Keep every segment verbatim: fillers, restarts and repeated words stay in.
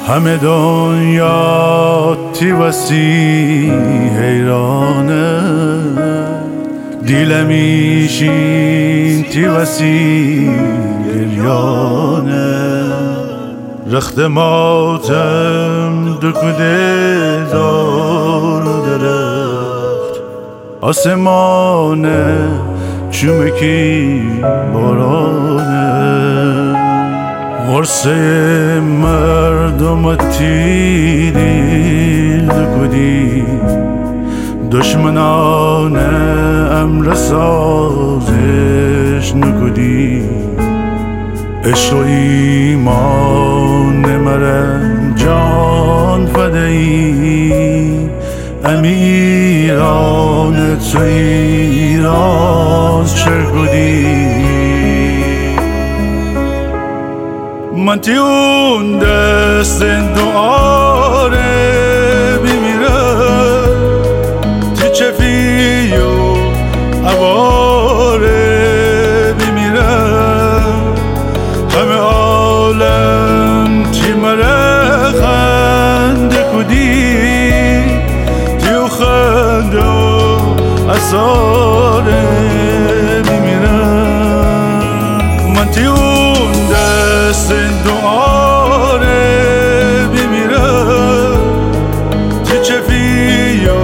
همه دنیا تی وسی حیرانه، دیلمیشین تی وسی گریانه. رخت ماتم دکوده دار درخت، آسمانه چومکی بارانه. غرصه مردم تیدیل دکودی، دشمنان امر سازش نکودی. عشق و ایمان مرن جان فدایی، امیران تو ایران شرکودی. من تی اون دست دعاره بمیرم، تی چفی و عباره بمیرم. همه عالم تی مره خنده کدی، تی و خنده و اثاره بمیرم. من تی اون دست دعاره بمیرم، تی چفی و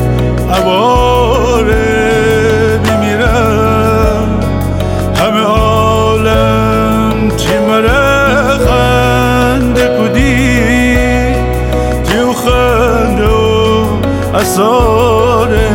عباره بمیرم. همه عالم تی مره خنده کدی، تی و خنده و اثاره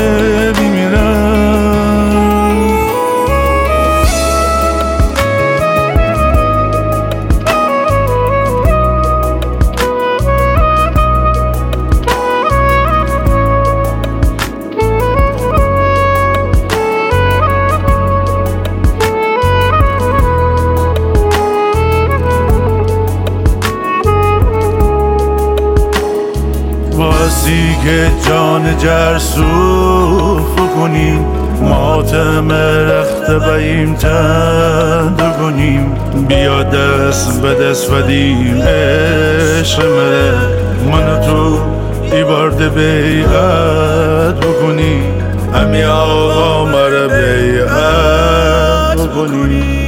باسی که جان جرسوف کنیم، ماتم رخت باییم تند کنیم. بیا دست به دست بدیم عشق مره، من تو ایبارد بیعت بکنیم. امی آقا مره بیعت بکنیم.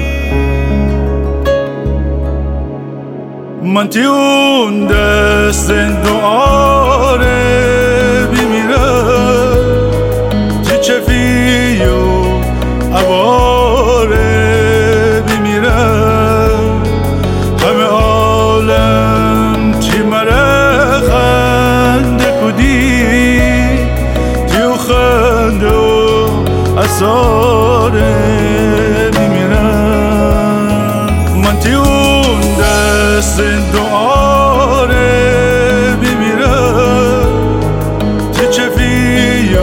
من تی اون دست دعاره بمیرم، تی چفی و عباره بمیرم. همه عالم تی مره خنده کدی، تی و خنده و اثاره بمیرم. من تی اون دست دعاره بمیرم، تی چفی و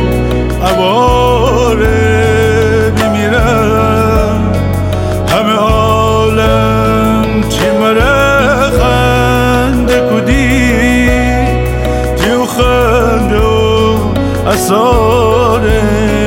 عباره بمیرم. همه عالم تی مره خنده کدی، تی و خنده و اثاره